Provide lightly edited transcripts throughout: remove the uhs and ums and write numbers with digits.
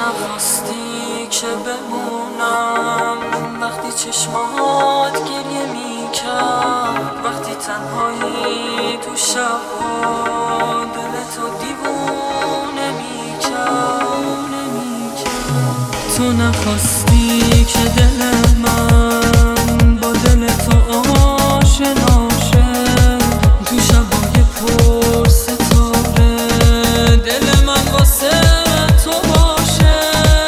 نخواستی که بمونم وقتی چشمات گریه میکرد، وقتی تنهایی تو شب‌ها دلتو دیوونه میکرد. تو نخواستی که دل من با دل تو آشنا شه، تو شبای پر ستاره دل من واسه تو باشه.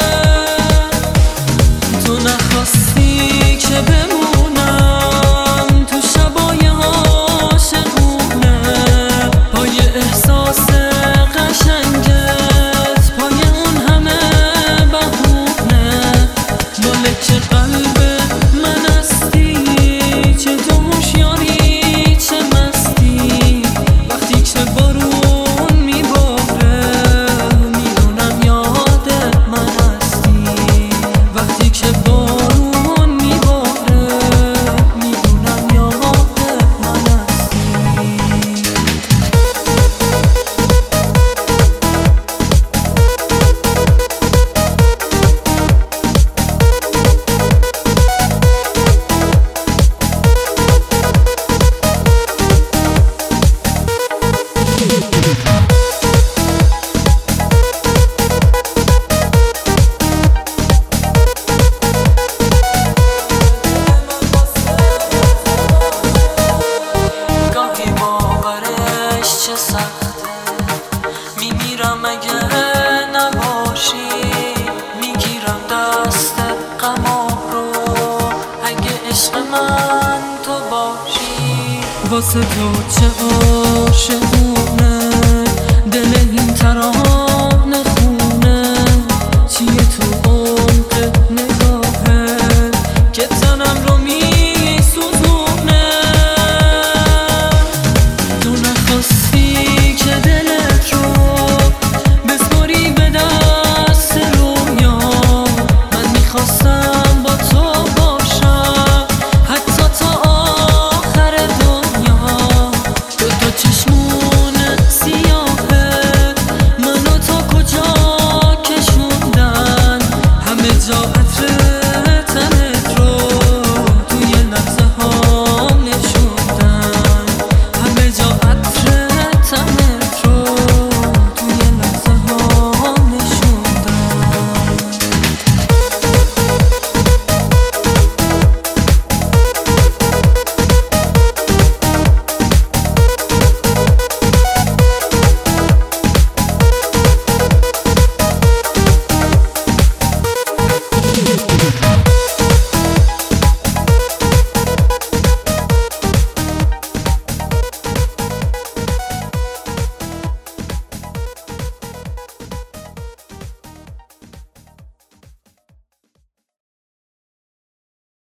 تو نخواستی که بمونم تو شبای عاشقونه، پای احساس قشنگت، پای اون همه بهونه. مالک قلب من هستی، چه تو هوشیاری چه مستی. وقتی که بارون میباره میدونم یاد من هستی، وقتی که بارون میباره میدونم یاد من هستی. چه سخته میمیرم اگه نباشی، میگیرم دست غما رو اگه عشق من تو باشی. واسه تو چه عاشقونه دل این ترانه